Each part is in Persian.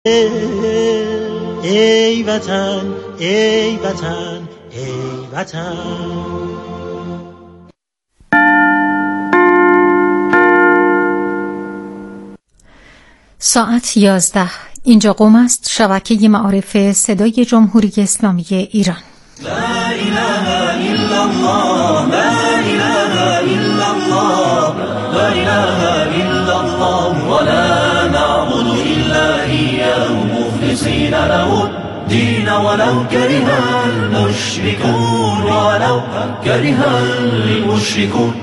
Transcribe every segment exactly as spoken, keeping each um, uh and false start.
ای وطن ای وطن ای وطن. ساعت یازده. اینجا قم است، شبکه معارف صدای جمهوری اسلامی ایران. لا اله الا الله لا اله الا الله لا اله الا الله ولا نعبد الا اياه مخلصين له الدين ولو كره المشركون ولو كره المشركون.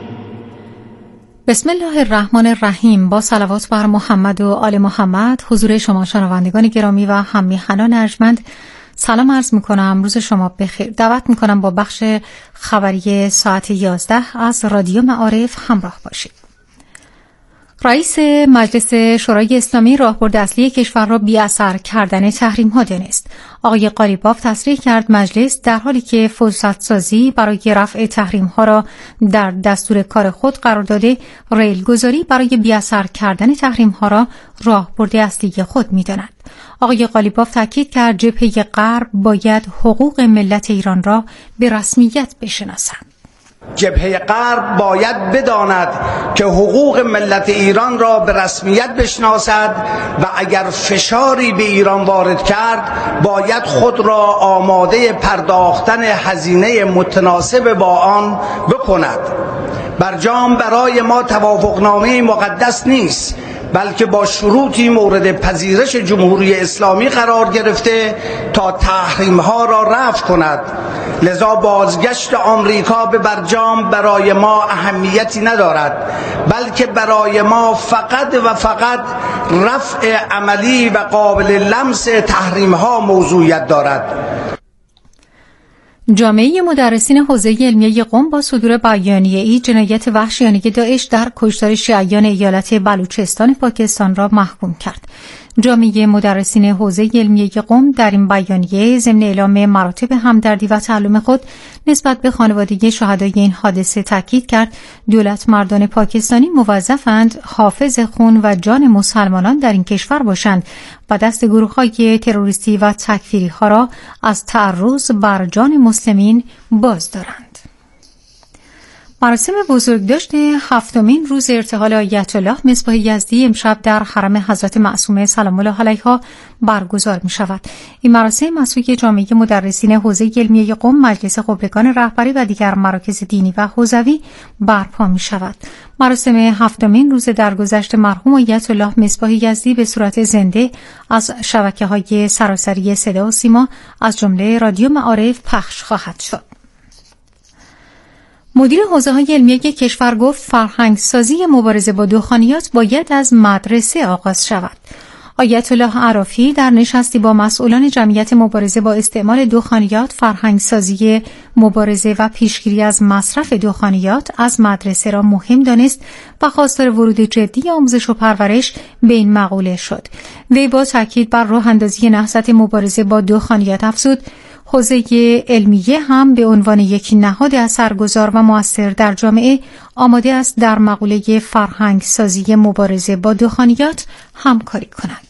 بسم الله الرحمن الرحیم. با صلوات بر محمد و آل محمد حضور شما شنوندگان گرامی و هم‌میهنان ارجمند سلام عرض میکنم. روز شما بخیر. دعوت میکنم با بخش خبری ساعت یازده از رادیو معارف همراه باشید. رئیس مجلس شورای اسلامی راهبرد اصلی کشور را بی‌اثر کردن تحریم ها دانست. آقای قالیباف تصریح کرد مجلس در حالی که فرصت سازی برای رفع تحریم ها را در دستور کار خود قرار داده، ریل گذاری برای بی‌اثر کردن تحریم ها را راهبرد اصلی خود می‌داند. آقای قالیباف تاکید کرد جبهه غرب باید حقوق ملت ایران را به رسمیت بشناسد. جبهه غرب باید بداند که حقوق ملت ایران را به رسمیت بشناسد و اگر فشاری به ایران وارد کرد باید خود را آماده پرداختن هزینه متناسب با آن بکند. برجام برای ما توافقنامه مقدس نیست، بلکه با شروطی مورد پذیرش جمهوری اسلامی قرار گرفته تا تحریم ها را رفع کند. لذا بازگشت آمریکا به برجام برای ما اهمیتی ندارد، بلکه برای ما فقط و فقط رفع عملی و قابل لمس تحریم ها موضوعیت دارد. جامعه مدرسین حوزه علمیه قم با صدور بیانیه‌ای جنایت وحشیانه داعش در کشتار شیعیان ایالت بلوچستان پاکستان را محکوم کرد. جامعه مدرسین حوزه علمیه قم در این بیانیه ضمن اعلام مراتب همدردی و تعلم خود نسبت به خانواده شهدای این حادثه تاکید کرد دولت مردان پاکستانی موظفند حافظ خون و جان مسلمانان در این کشور باشند و دست گروه‌های تروریستی و تکفیری‌ها را از تعرض بر جان مسلمین باز دارند. مراسم بزرگداشت هفتمین روز ارتحال آیت الله مصباح یزدی امشب در حرم حضرت معصومه سلام الله علیها برگزار می شود. این مراسم از سوی جامعه مدرسین حوزه علمیه قم، مجلس خبرگان رهبری و دیگر مراکز دینی و حوزوی برپا می شود. مراسم هفتمین روز درگذشت مرحوم آیت الله مصباح یزدی به صورت زنده از شبکه‌های سراسری صدا و سیما از جمله رادیو معارف پخش خواهد شد. مدیر حوزه‌های علمیه کشور گفت فرهنگسازی مبارزه با دخانیات باید از مدرسه آغاز شود. آیت الله عرافی در نشستی با مسئولان جمعیت مبارزه با استعمال دخانیات، فرهنگسازی مبارزه و پیشگیری از مصرف دخانیات از مدرسه را مهم دانست و خواستار ورود جدی آموزش و پرورش به این مقوله شد. وی با تاکید بر راه اندازی نهضت مبارزه با دخانیات افزود حوزه علمیه هم به عنوان یک نهاد اثرگذار و مؤثر در جامعه آماده است در مقوله فرهنگ سازی مبارزه با دخانیات همکاری کند.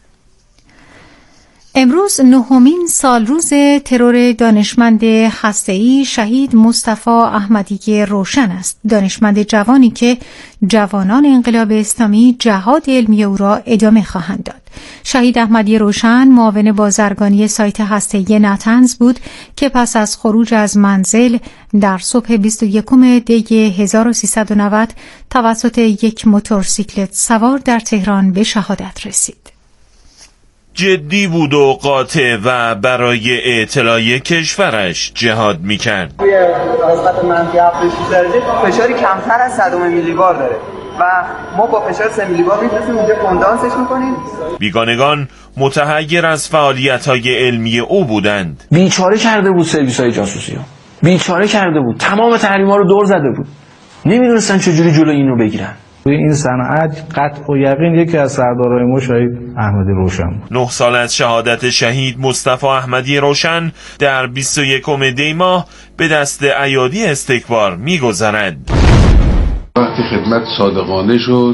امروز نهمین سال روز ترور دانشمند هسته‌ای شهید مصطفی احمدی روشن است. دانشمند جوانی که جوانان انقلاب اسلامی جهاد علمی او را ادامه خواهند داد. شهید احمدی روشن معاون بازرگانی سایت هسته‌ای نتنز بود که پس از خروج از منزل در صبح بیست و یکم دی هزار و سیصد و نود توسط یک موتورسیکلت سوار در تهران به شهادت رسید. جدی بود و قاطع و برای اطلاع کشورش جهاد میکرد. توی نسبت منفی هفتاد و شش درجه فشاری کمتر از صد میلی بار داره و ما با فشار سه میلی بار میتونیم اونجا کندانسش میکنیم. بیگانگان متحیر از فعالیت‌های علمی او بودند. بیچاره کرده بود سرویس‌های جاسوسی ها. بیچاره کرده بود. تمام تحریم‌ها رو دور زده بود. نمیدونستن چجوری جلوی اینو بگیرن. توی این صنعت قطع و یقین یکی از سردارای ما شهید احمدی روشن بود. نه سال از شهادت شهید مصطفی احمدی روشن در بیست و یکم دی ماه به دست ایادی استکبار می‌گذرد. وقتی خدمت صادقانه شد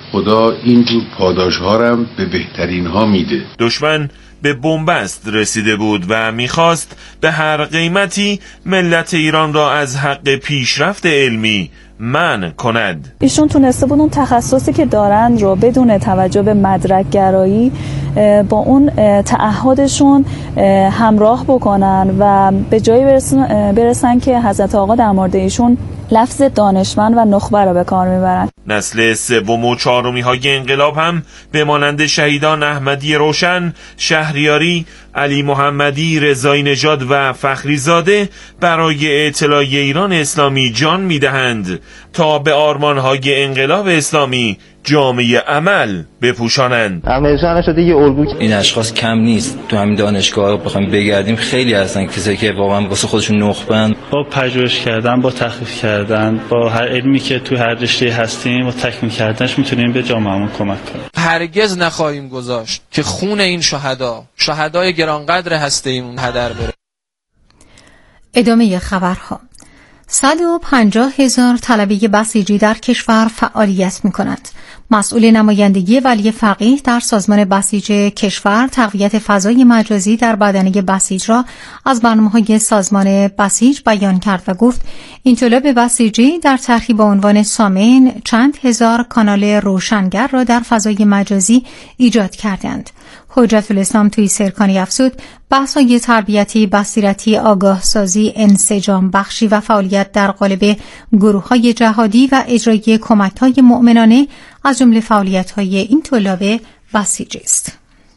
خدا اینجور پاداش ها رو به بهترین ها میده. دشمن به بنبست رسیده بود و میخواست به هر قیمتی ملت ایران را از حق پیشرفت علمی منع کند. ایشون تونسته بود اون تخصصی که دارن رو بدون توجه به مدرک گرایی با اون تعهدشون همراه بکنن و به جایی برسن, برسن که حضرت آقا در مورد ایشون لفظ دانشمند و نخبه را به کار میبرن. نسل سوم و چهارمی های انقلاب هم به مانند شهیدان احمدی روشن، شهریاری، علی محمدی، رضایی نژاد و فخری زاده برای اطلاع ایران اسلامی جان میدهند تا به آرمانهای انقلاب اسلامی جامعه عمل بپوشانند. عملشان شده یه الگو. این اشخاص کم نیست. تو همین دانشگاه بخوایم بگردیم خیلی هستن کسایی که واقعا واسه خودشون نخبه‌اند. با پژوهش کردن، با تحقیق کردن، با هر علمی که تو هر رشته هستیم و تکمیل کردنش میتونیم به جامعهمون کمک کنیم. هرگز نخواهیم گذاشت که خون این شهدا، شهدای گرانقدر هسته‌ایمون هدر بره. ادامه خبرها. صد و پنجاه هزار طلبه بسیجی در کشور فعالیت می کند. مسئول نمایندگی ولی فقیه در سازمان بسیج کشور تقویت فضای مجازی در بدنه بسیج را از برنامه‌های سازمان بسیج بیان کرد و گفت این طلاب بسیجی در طرحی با عنوان سامن چند هزار کانال روشنگر را در فضای مجازی ایجاد کردند. حجت الاسلام توی سرکانی افزود بحث‌های تربیتی، بصیرتی، آگاه سازی، انسجام بخشی و فعالیت در قالب گروه‌های جهادی و اجرای کمک‌های مؤمنانه از جمله فعالیت‌های این طلاب بسیجی است.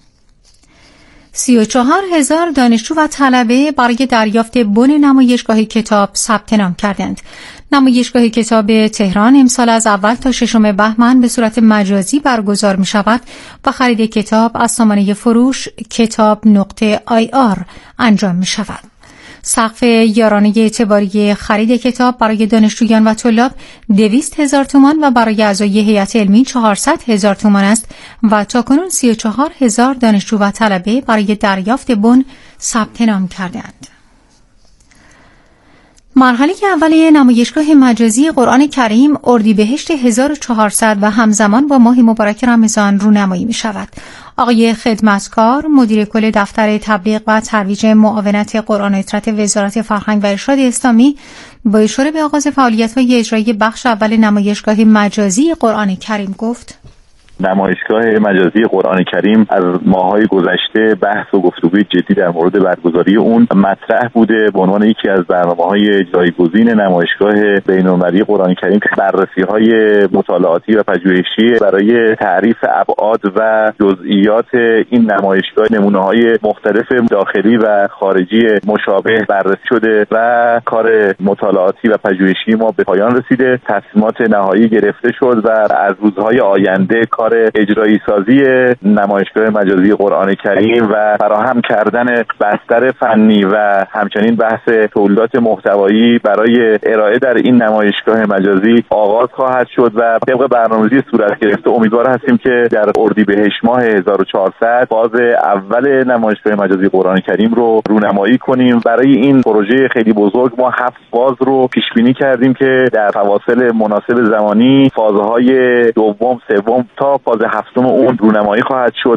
سی و چهار هزار دانشجو و طلبه برای دریافت بن نمایشگاه کتاب ثبت نام کردند. نمایشگاه کتاب تهران امسال از اول تا ششم بهمن به صورت مجازی برگزار می شود و خرید کتاب از سامانه فروش کتاب نقطه آی آر انجام می شود. سقف یارانه اعتباری خرید کتاب برای دانشجویان و طلاب دویست هزار تومان و برای اعضای هیئت علمی چهارصد هزار تومان است و تاکنون سی و چهار هزار دانشجو و طلبه برای دریافت بن ثبت نام کردند. مرحله اول نمایشگاه مجازی قرآن کریم اردیبهشت هزار و چهارصد و همزمان با ماه مبارک رمضان رونمایی می شود. آقای خدمتکار مدیر کل دفتر تبلیغ و ترویج معاونت قرآن و اطلاعات وزارت فرهنگ و ارشاد اسلامی با اشاره به آغاز فعالیت‌های اجرایی بخش اول نمایشگاه مجازی قرآن کریم گفت: نمایشگاه مجازی قرآن کریم از ماه‌های گذشته بحث و گفتگوی جدی در مورد برگزاری اون مطرح بوده به عنوان یکی از برنامه‌های جایگزین نمایشگاه بین‌المللی قرآن کریم که بررسی‌های مطالعاتی و پژوهشی برای تعریف ابعاد و جزئیات این نمایشگاه نمونه‌های مختلف داخلی و خارجی مشابه بررسی شده و کار مطالعاتی و پژوهشی ما به پایان رسیده. تصمیمات نهایی گرفته شد و از روزهای آینده کار اجرایی سازی نمایشگاه مجازی قرآن کریم و فراهم کردن بستر فنی و همچنین بحث تولیدات محتوایی برای ارائه در این نمایشگاه مجازی آغاز خواهد شد و طبق برنامه‌ریزی صورت گرفته امیدوار هستیم که در اردیبهشت ماه هزار و چهارصد فاز اول نمایشگاه مجازی قرآن کریم رو رونمایی کنیم. برای این پروژه خیلی بزرگ ما هفت فاز رو پیش بینی کردیم که در فواصل مناسب زمانی فازهای دوم، سوم تا فاز هفتم اون رونمایی خواهد شد.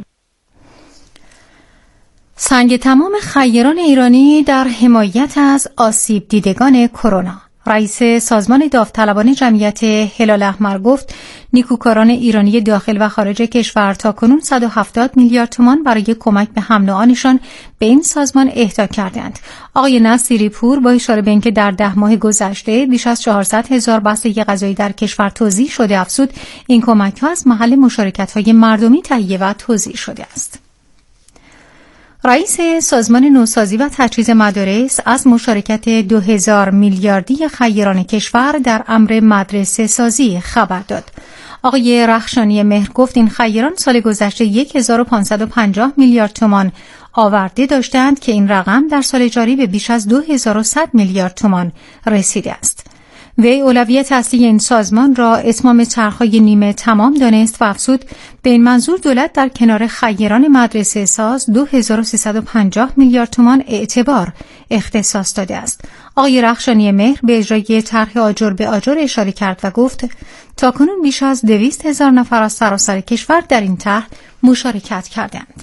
سنگ تمام خیران ایرانی در حمایت از آسیب دیدگان کرونا. رئیس سازمان داوطلبان جمعیت هلال احمر گفت نیکوکاران ایرانی داخل و خارج کشور تاکنون صد و هفتاد میلیارد تومان برای کمک به هم نوعانشان به این سازمان اهدا کردند. آقای نصیری پور با اشاره به اینکه در ده ماه گذشته بیش از چهارصد هزار بسته غذایی در کشور توزیع شده افزود این کمک‌ها از محل مشارکت‌های مردمی تهیه و توزیع شده است. رئیس سازمان نوسازی و تجهیز مدارس از مشارکت دو هزار میلیاردی خیران کشور در امر مدرسه سازی خبر داد. آقای رخشانی مهر گفت این خیران سال گذشته هزار و پانصد و پنجاه میلیارد تومان آورده داشتند که این رقم در سال جاری به بیش از دو هزار و صد میلیارد تومان رسیده است. وی اولویت اصلی این سازمان را اتمام چرخهای نیمه تمام دانست و افزود به این منظور دولت در کنار خیران مدرسه ساز دو هزار و سیصد و پنجاه میلیارد تومان اعتبار اختصاص داده است. آقای رخشانی مهر به اجرای طرح آجر به آجر اشاره کرد و گفت تاکنون بیش از دویست هزار نفر از سراسر کشور در این طرح مشارکت کردند.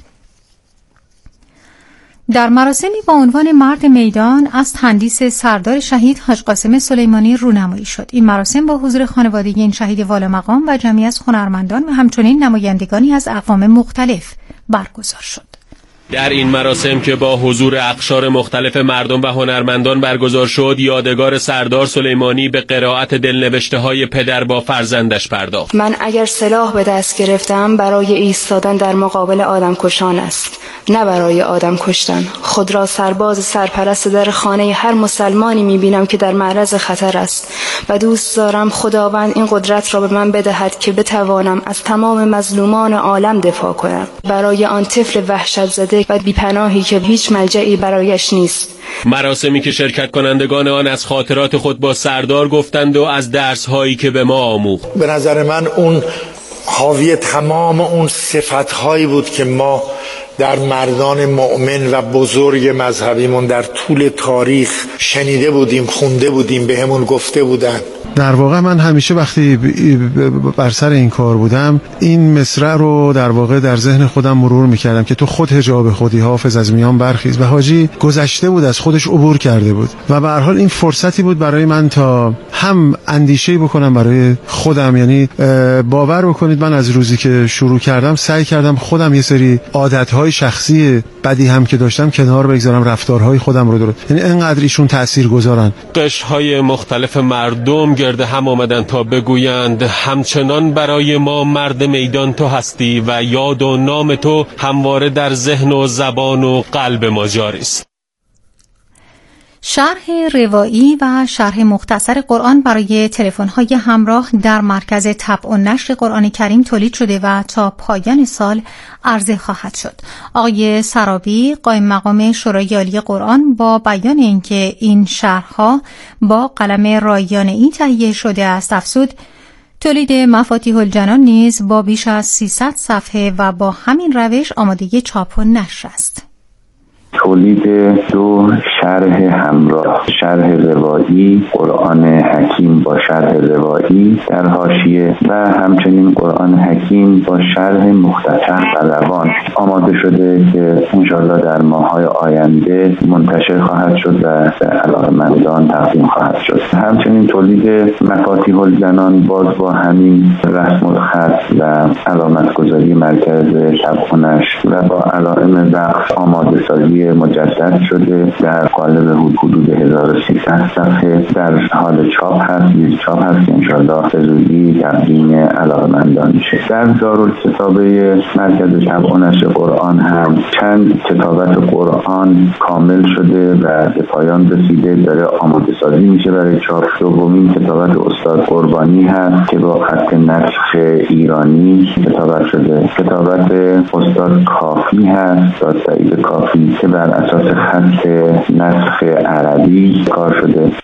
در مراسمی با عنوان مرد میدان از تندیس سردار شهید حاج قاسم سلیمانی رونمایی شد. این مراسم با حضور خانواده این شهید والامقام و جمعی از هنرمندان و همچنین نمایندگانی از اقوام مختلف برگزار شد. در این مراسم که با حضور اقشار مختلف مردم و هنرمندان برگزار شد، یادگار سردار سلیمانی به قرائت دلنوشته‌های پدر با فرزندش پرداخت. من اگر سلاح به دست گرفتم برای ایستادن در مقابل آدم کشان است، نه برای آدم کشتن. خود را سرباز سرپرست در خانه هر مسلمانی می‌بینم که در معرض خطر است و دوست دارم خداوند این قدرت را به من بدهد که بتوانم از تمام مظلومان عالم دفاع کنم، برای آن طفل وحشت زده و بیپناهی که هیچ ملجئی برایش نیست. مراسمی که شرکت کنندگان آن از خاطرات خود با سردار گفتند و از درس‌هایی که به ما آموخت. به نظر من اون حاوی تمام اون صفت‌هایی بود که ما در مردان مؤمن و بزرگ مذهبیمون در طول تاریخ شنیده بودیم، خونده بودیم، به همون گفته بودن. در واقع من همیشه وقتی بر سر این کار بودم این مصرع رو در واقع در ذهن خودم مرور میکردم که تو خود حجاب خودی، حافظ از میان برخیز. و حاجی گذشته بود، از خودش عبور کرده بود و به هر حال این فرصتی بود برای من تا هم اندیشه‌ای بکنم برای خودم. یعنی باور بکنید من از روزی که شروع کردم سعی کردم خودم یه سری عادت‌های شخصی بدی هم که داشتم کنار بگذارم، رفتارهای خودم رو درست. یعنی اینقدر ایشون تاثیرگذارن. قشرهای مختلف مردم گرد هم آمدن تا بگویند همچنان برای ما مرد میدان تو هستی و یاد و نام تو همواره در ذهن و زبان و قلب ما جاری است. شرح روایی و شرح مختصر قرآن برای تلفن‌های همراه در مرکز طبع و نشر قرآن کریم تولید شده و تا پایان سال عرضه خواهد شد. آقای سرابی قائم مقام شورای عالی قرآن با بیان اینکه این شرح‌ها با قلم رایانه‌ای تهیه شده است افزود تولید مفاتیح الجنان نیز با بیش از سیصد صفحه و با همین روش آماده چاپ و نشر است. تولید دو شرح همراه، شرح روایی قرآن حکیم با شرح روایی در حاشیه و همچنین قرآن حکیم با شرح مختصر و روان آماده شده که انشاءالله در ماه‌های آینده منتشر خواهد شد و به علاقه‌مندان تقدیم خواهد شد. همچنین تولید مفاتیح الجنان باز با همین رسم الخط و علامت گذاری مرکز طبع و نشر و با علائم وقف آماده سازی مجدد شده در قالب حدود هزار و سیصد صفحه در حال چاپ هست، یک چاپ هست که انشاءالله به زودی تقدیم علاقه‌مندان میشه. در دارالکتابه مرکز طبع و نشر قرآن هم چند کتابت قرآن کامل شده و به پایان رسیده، داره آماده سازی میشه برای چاپ. دومین کتابت استاد قربانی هست که با خط نسخ ایرانی کتابت شده. کتابت استاد کافی هست، استاد سعید کافی که بر اساس خط نسخ عربی کار شده.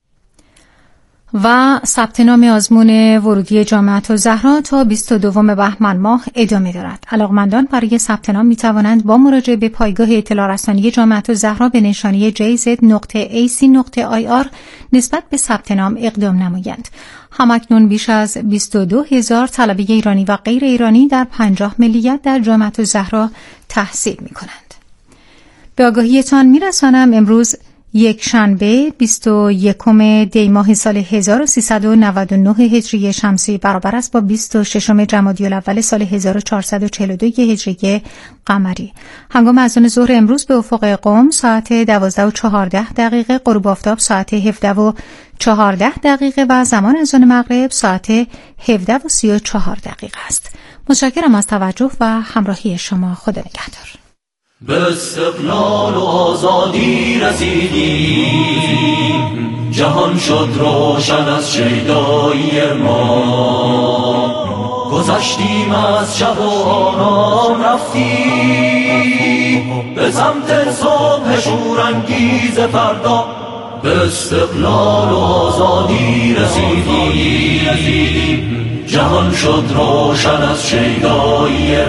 و ثبت نام آزمون ورودی جامعه الزهرا تا بیست و دوم بهمن ماه ادامه دارد. علاقمندان برای ثبت نام می توانند با مراجعه به پایگاه اطلاع رسانی جامعه الزهرا به نشانی جی زد نقطه ای سی نقطه آی آر نسبت به ثبت نام اقدام نمایند. همکنون بیش از بیست و دو هزار طلبه ایرانی و غیر ایرانی در پنجاه ملیت در جامعه الزهرا تحصیل می کنند. به آگاهیتان می رسانم امروز یک شنبه بیست و یکم دی ماه سال هزار و سیصد و نود و نه هجری شمسی برابر است با بیست و ششم جمادی الاول سال هزار و چهارصد و چهل و دو هجری قمری. هنگام اذان ظهر امروز به افق قم ساعت دوازده و چهارده دقیقه، غروب آفتاب ساعت هفده و چهارده دقیقه و زمان اذان مغرب ساعت هفده و سی و چهار دقیقه است. متشکرم از توجه و همراهی شما. خدا نگهدار. به استقلال و آزادی رسیدیم، جهان شد روشن از شیدایی ما. گذشتیم از شب و آرام رفتیم به سمت صبح شورانگیز فردا. به استقلال و آزادی رسیدیم. جهان شد روشن از شیدایی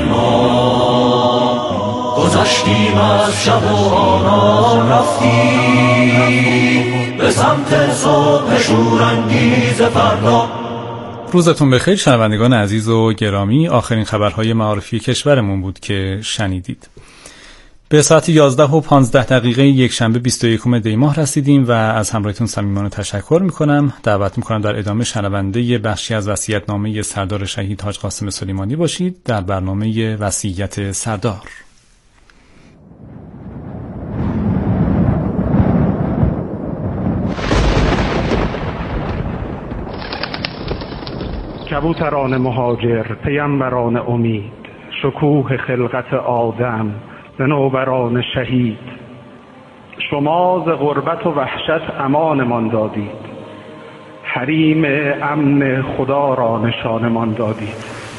ما، گذشتیم از شب و آرام رفتیم به سمت صبح شورانگیز فردا. روزتون بخیر شنوندگان عزیز و گرامی. آخرین خبرهای معارفی کشورمون بود که شنیدید. به ساعت یازده و پانزده دقیقه یک شنبه بیست و یکم دی ماه رسیدیم و از همراهیتون صمیمانه تشکر میکنم. دعوت میکنم در ادامه شنونده بخشی از وصیت‌نامه سردار شهید حاج قاسم سلیمانی باشید در برنامه وصیت سردار. کبوتران مهاجر، پیامبران امید، شکوه خلقت آدم، صنوبران شهید، شما ز غربت و وحشت امانمان دادید، حریم امن خدا را نشانمان دادید.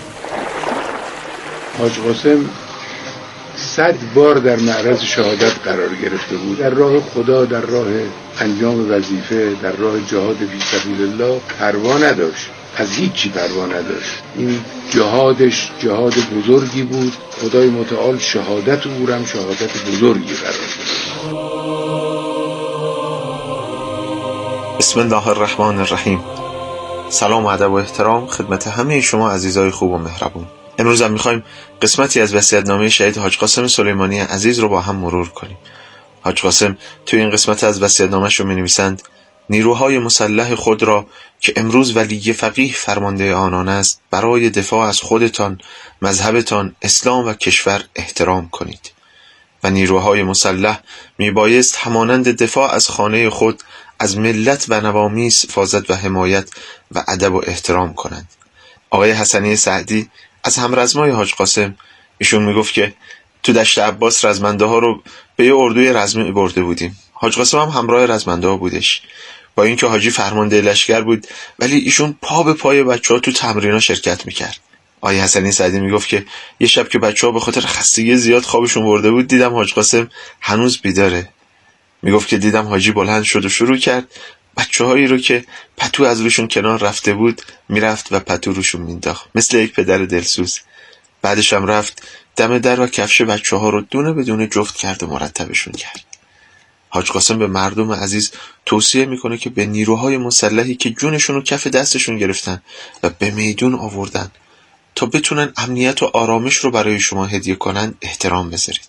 حاج قاسم صد بار در معرض شهادت قرار گرفته بود، در راه خدا، در راه انجام وظیفه، در راه جهاد فی سبیل الله پروا نداشت، از هیچی پروا نداشت. این جهادش جهاد بزرگی بود. خدای متعال شهادت او را هم شهادت بزرگی قرار داد. بسم الله الرحمن الرحیم. سلام و ادب و احترام خدمت همه شما عزیزای خوب و مهربون. امروز هم میخوایم قسمتی از وصیت‌نامه شهید حاج قاسم سلیمانی عزیز رو با هم مرور کنیم. حاج قاسم توی این قسمت از وصیت‌نامه‌اش رو می‌نویسند: نیروهای مسلح خود را که امروز ولی فقیه فرمانده آنان است برای دفاع از خودتان، مذهبتان، اسلام و کشور احترام کنید و نیروهای مسلح میبایست همانند دفاع از خانه خود از ملت و نوامیس حفاظت و حمایت و ادب و احترام کنند. آقای حسنی سعدی از همرزمای حاج قاسم، ایشون میگفت که تو دشت عباس رزمنده ها رو به یه اردوی رزمی برده بودیم. حاج قاسم هم همراه رزمنده ها بودش. با اینکه حاجی فرمانده لشکر بود ولی ایشون پا به پای بچه‌ها تو تمرینا شرکت میکرد. آقای حسنی سعدی میگفت که یه شب که بچه‌ها به خاطر خستگی زیاد خوابشون برده بود دیدم حاج قاسم هنوز بیداره. میگفت که دیدم حاجی بلند شد و شروع کرد بچه‌هایی رو که پتو از روشون کنار رفته بود میرفت و پتو روشون مینداخت مثل یک پدر دلسوز. بعدش هم رفت دم در و کفش بچه‌ها رو دونه بدونه جفت کرد و مرتبشون کرد. حاج قاسم به مردم عزیز توصیه میکنه که به نیروهای مسلحی که جونشون رو کف دستشون گرفتن و به میدون آوردن تا بتونن امنیت و آرامش رو برای شما هدیه کنن احترام بذارید.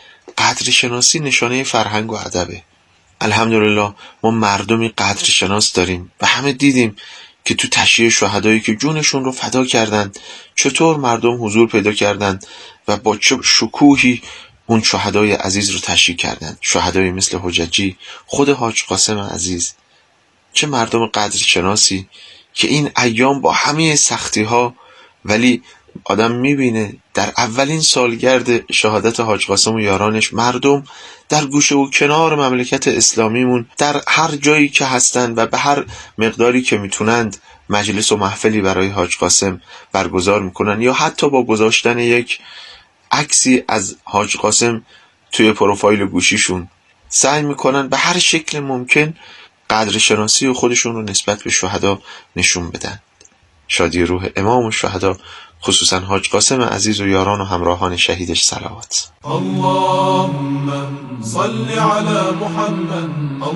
قدر شناسی نشانه فرهنگ و ادبه. الحمدلله ما مردمی قدر شناس داریم و همه دیدیم که تو تشییع شهدایی که جونشون رو فدا کردن چطور مردم حضور پیدا کردن و با چه شکوهی اون شهدای عزیز رو تشییع کردن. شهدای مثل حججی، خود حاج قاسم عزیز. چه مردم قدر شناسی که این ایام با همه سختی ها ولی آدم میبینه در اولین سالگرد شهادت حاج قاسم و یارانش مردم در گوشه و کنار مملکت اسلامیمون در هر جایی که هستن و به هر مقداری که میتونند مجلس و محفلی برای حاج قاسم برگزار میکنن یا حتی با گذاشتن یک عکسی از حاج قاسم توی پروفایل گوشیشون سعی میکنن به هر شکل ممکن قدر شناسی خودشون رو نسبت به شهدا نشون بدن. شادی روح امام و شهدا خصوصا حاج قاسم عزیز و یاران و همراهان شهیدش صلوات. اللهم صل علی محمد،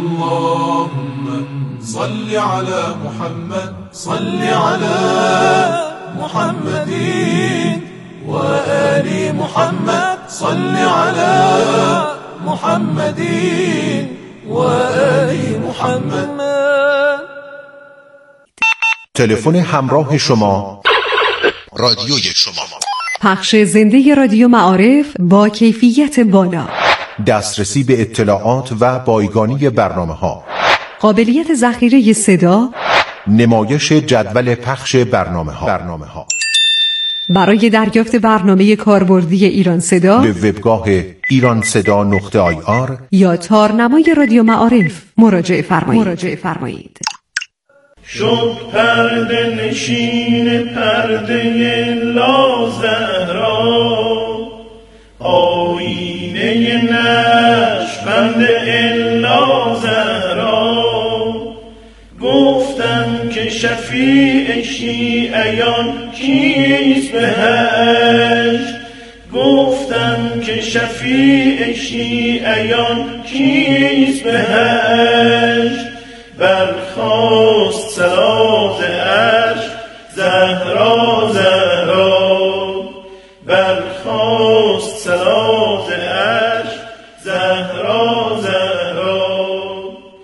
اللهم صل علی محمد، صل علی محمد و آل محمد، صل علی محمد و آل محمد. تلفن همراه شما رادیوی شما. پخش زنده رادیو معارف با کیفیت بالا. دسترسی به اطلاعات و بایگانی برنامه ها. قابلیت ذخیره صدا. نمایش جدول پخش برنامه ها. برنامه ها. برای دریافت برنامه کاربردی ایران صدا به وبگاه ایران صدا نقطه آی آر یا تارنمای رادیو معارف مراجعه فرمایید. مراجعه فرمایید. شد پرده نشین پرده لازهرا، آینه نقشبند الا زهرا، گفتم که شفیع شیعیان کیست به هشت، گفتم که شفیع شیعیان کیست به هشت، برخاست سراز عرش زهرا زهرا، برخاست سراز عرش زهرا زهرا،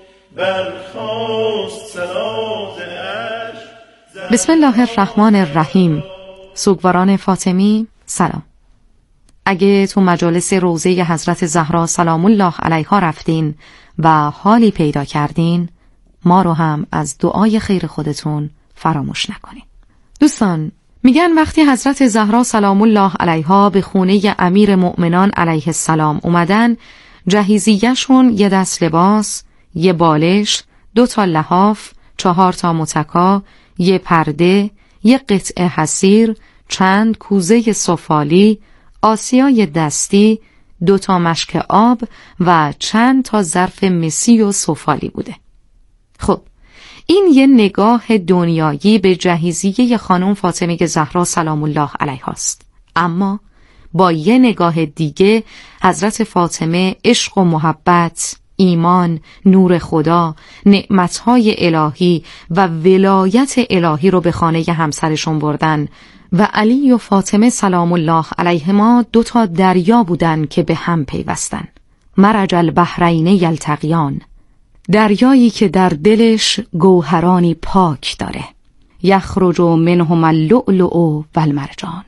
برخاست سراز عرش. بسم الله الرحمن الرحیم. سوگواران فاطمی سلام. اگه تو مجالس روضه حضرت زهرا سلام الله علیها رفتین و حالی پیدا کردین، ما رو هم از دعای خیر خودتون فراموش نکنین. دوستان، میگن وقتی حضرت زهرا سلام الله علیها به خونه امیر مؤمنان علیه السلام اومدن، جهیزیه‌شون یه دست لباس، یه بالش، دو تا لحاف، چهار تا متکا، یه پرده، یه قطعه حصیر، چند کوزه سفالی، آسیای دستی، دو تا مشک آب و چند تا ظرف مسی و سفالی بوده. خب این یه نگاه دنیایی به جهیزیه خانم فاطمه زهرا سلام الله علیها است. اما با یه نگاه دیگه حضرت فاطمه عشق و محبت، ایمان، نور خدا، نعمتهای الهی و ولایت الهی رو به خانه همسرشون بردن و علی و فاطمه سلام الله علیهما دو تا دریا بودن که به هم پیوستن. مرج البحرین یلتقیان، دریایی که در دلش گوهرانی پاک داره. یخرج منهما اللؤلؤ والمرجان.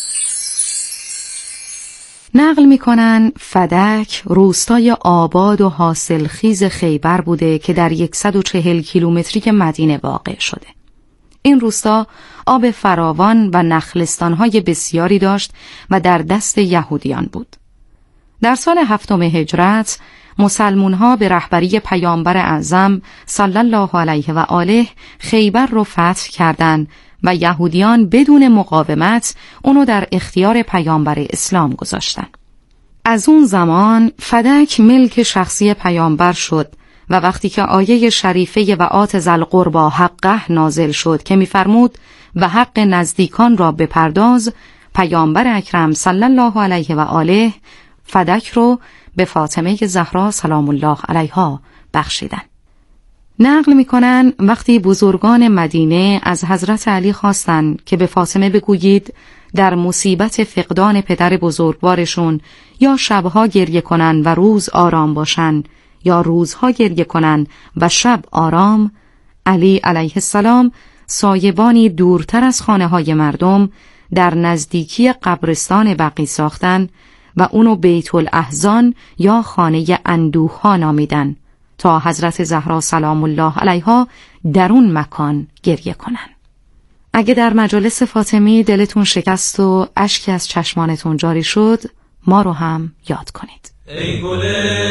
نقل میکنن فدک روستای آباد و حاصلخیز خیبر بوده که در صد و چهل کیلومتری مدینه واقع شده. این روستا آب فراوان و نخلستانهای بسیاری داشت و در دست یهودیان بود. در سال هفتم هجرت مسلمان‌ها به رهبری پیامبر اعظم صلی الله علیه و آله خیبر رو فتح کردند و یهودیان بدون مقاومت اونو در اختیار پیامبر اسلام گذاشتن. از اون زمان فدک ملک شخصی پیامبر شد و وقتی که آیه شریفه و آت ذی القربی حقه نازل شد که می‌فرمود و حق نزدیکان را بپرداز، پیامبر اکرم صلی الله علیه و آله فدک رو به فاطمه زهرا سلام الله علیها بخشیدن. نقل میکنن وقتی بزرگان مدینه از حضرت علی خواستند که به فاطمه بگویید در مصیبت فقدان پدر بزرگوارشون یا شبها گریه کنن و روز آرام باشن یا روزها گریه کنن و شب آرام، علی علیه السلام سایبانی دورتر از خانه های مردم در نزدیکی قبرستان بقیع ساختن و اونو بیت الاحزان یا خانه اندوه ها نامیدن تا حضرت زهرا سلام الله علیها در اون مکان گریه کنن. اگه در مجالس فاطمی دلتون شکست و اشکی از چشمانتون جاری شد، ما رو هم یاد کنید. ای گل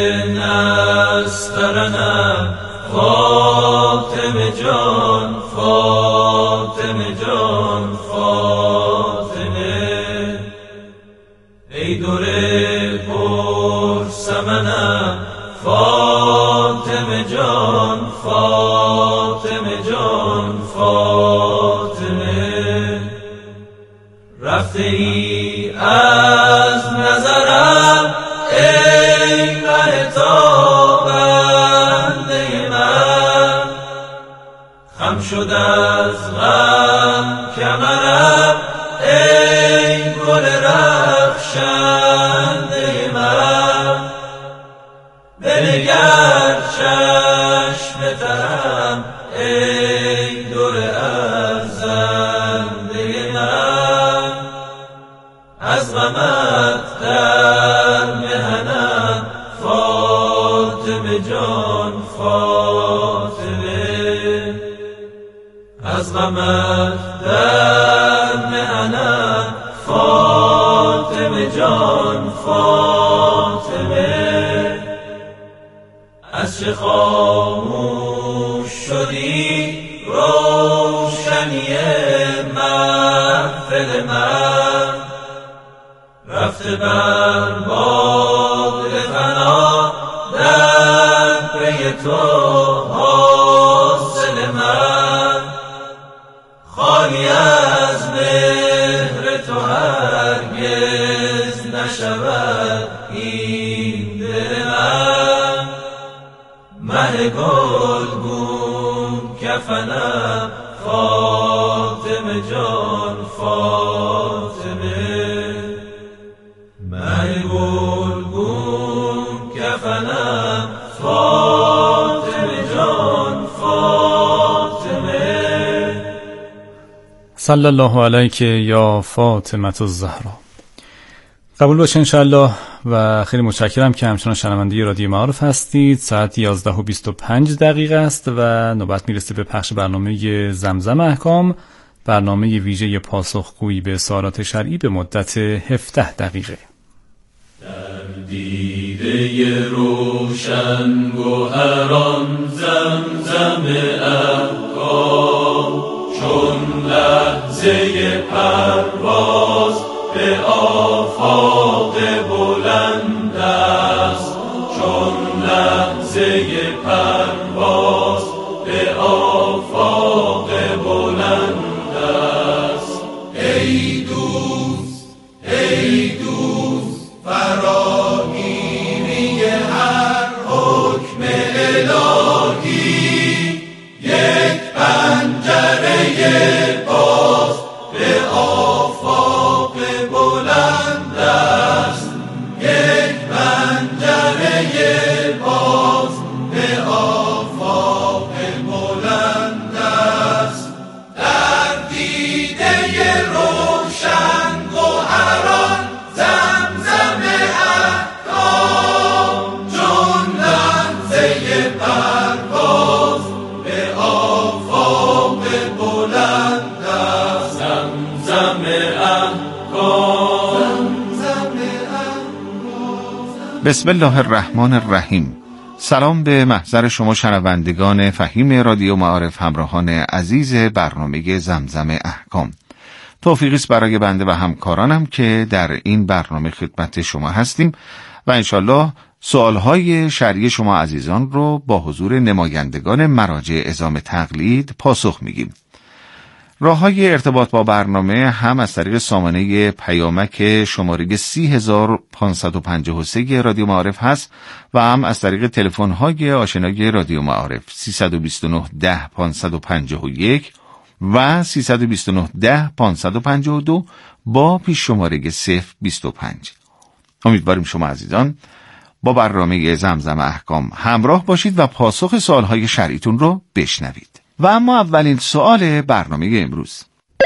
نسترنم فاطمه جان، فاطمه جان، فاطمه، ای دوره پر سمنم فاطمه جان، فاطمه جان، فاطمه، رفته ای از نظرم ای مه تابنده من، خم شد از غم کمرم ای گل رخشنده من، بنگر چشم ترم ای دور ارزنده من، از غمت در مهنم فاطمه جان، فاطمه، از غمت در مهنم فاطمه جان، فاطمه، از چه خاموش شدی روشنی محفل من، رفته بر باد فنا در پی تو حاصل من خالی از مهر تو هرگز نشود این دل من مه گلگون کفنم فاطمه جان فاطمه مه گلگون کفنم فاطمه جان فاطمه. صلی الله علیک یا فاطمه الزهرا. قبول باشه انشالله و خیلی متشکرم که همچنان شنونده رادیو معارف هستید. ساعت یازده و بیست و پنج دقیقه است و نوبت میرسه به پخش برنامه زمزم احکام، برنامه ویژه پاسخگویی به سوالات شرعی به مدت هفده دقیقه. در دیده روشن گوهران زمزم احکام چون لحظه پرواز به آفاق بلند است، چون لحظه پرواز به آفاق بلند است. ای دوست ای دوست فراگیری هر حکم الهی یک پنجره باز به آفاق بلند است، یک پنجره باز به آفاق بلند است. در دیده روشن گوهران زمزم احکام چون لحظه پرواز به آفاق بلند است. زمزم احکام بسم الله الرحمن الرحیم. سلام به محضر شما شنوندگان فهیم رادیو معارف، همراهان عزیز برنامه زمزم احکام. توفیقی است برای بنده و همکارانم که در این برنامه خدمت شما هستیم و انشالله سوالهای شرعی شما عزیزان رو با حضور نمایندگان مراجع عظام تقلید پاسخ میگیم. راه‌های ارتباط با برنامه هم از طریق سامانه پیامک شماره سی هزار و پانصد و پنجاه و سه رادیو معارف هست و هم از طریق تلفن‌های آشنای رادیو معارف سیصد و بیست و نه ده پانصد و پنجاه و یک و سیصد و بیست و نه ده پانصد و پنجاه و دو با پیش شماره صفر بیست و پنج. امیدواریم شما عزیزان با برنامه زمزم احکام همراه باشید و پاسخ سوالهای شرعیتون رو بشنوید. و اما اولین سوال برنامه امروز.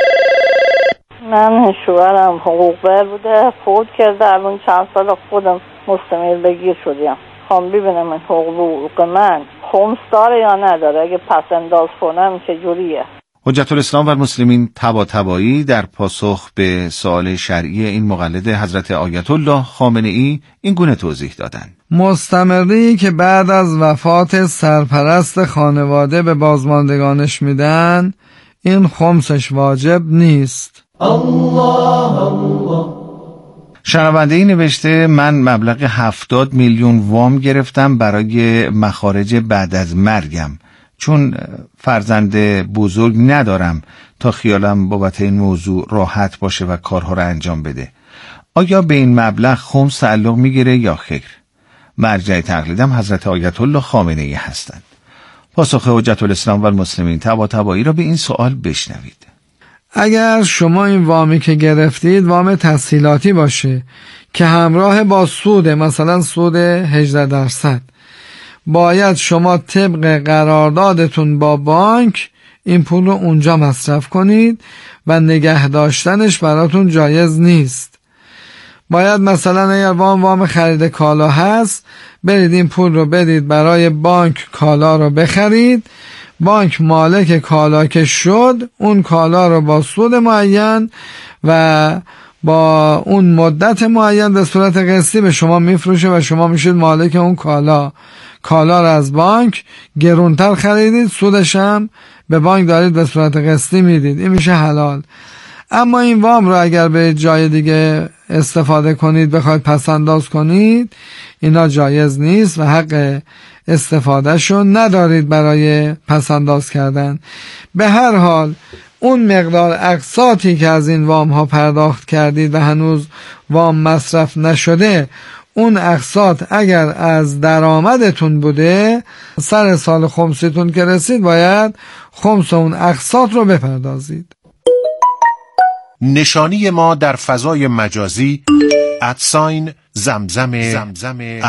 من شوهرم حقوق بر بوده، فوت کرده، الان چند سال خودم مستمر بگیر شدیم. خواهم ببینم این حقوق من خمس داره یا نداره، اگه پس انداز کنم چجوریه؟ حجت الاسلام و المسلمین طباطبایی در پاسخ به سوال شرعی این مقلد حضرت آیت الله خامنه ای این گونه توضیح دادند: مستمری که بعد از وفات سرپرست خانواده به بازماندگانش میدن، این خمسش واجب نیست. الله الله. شنونده ای نوشته من مبلغ هفتاد میلیون وام گرفتم برای مخارج بعد از مرگم، چون فرزند بزرگ ندارم تا خیالم بابت این موضوع راحت باشه و کارها را انجام بده. آیا به این مبلغ خمس تعلق میگیره یا خیر؟ مرجع تقلیدم حضرت آیت الله خامنه ای هستند. پاسخ حجت الاسلام و المسلمین طباطبایی را به این سوال بشنوید. اگر شما این وامی که گرفتید وام تسهیلاتی باشه که همراه با سود، مثلا سود هجده درصد، باید شما طبق قراردادتون با بانک این پول رو اونجا مصرف کنید و نگه داشتنش براتون جایز نیست. باید مثلا اگر وام وام خرید کالا هست، برید این پول رو بدید برای بانک کالا رو بخرید، بانک مالک کالا که شد اون کالا رو با سود معین و با اون مدت معین به صورت قسطی به شما میفروشه و شما میشید مالک اون کالا. کالا رو از بانک گرونتر خریدید، سودش هم به بانک دارید به صورت قسطی میدید، این میشه حلال. اما این وام رو اگر به جای دیگه استفاده کنید، بخواید پس انداز کنید، اینا جایز نیست و حق استفادهشو ندارید برای پس انداز کردن. به هر حال اون مقدار اقساطی که از این وام ها پرداخت کردید و هنوز وام مصرف نشده، اون اقساط اگر از درآمدتون بوده، سر سال خمسیتون که رسید باید خمس اون اقساط رو بپردازید. نشانی ما در فضای مجازی ادساین زمزم زمزم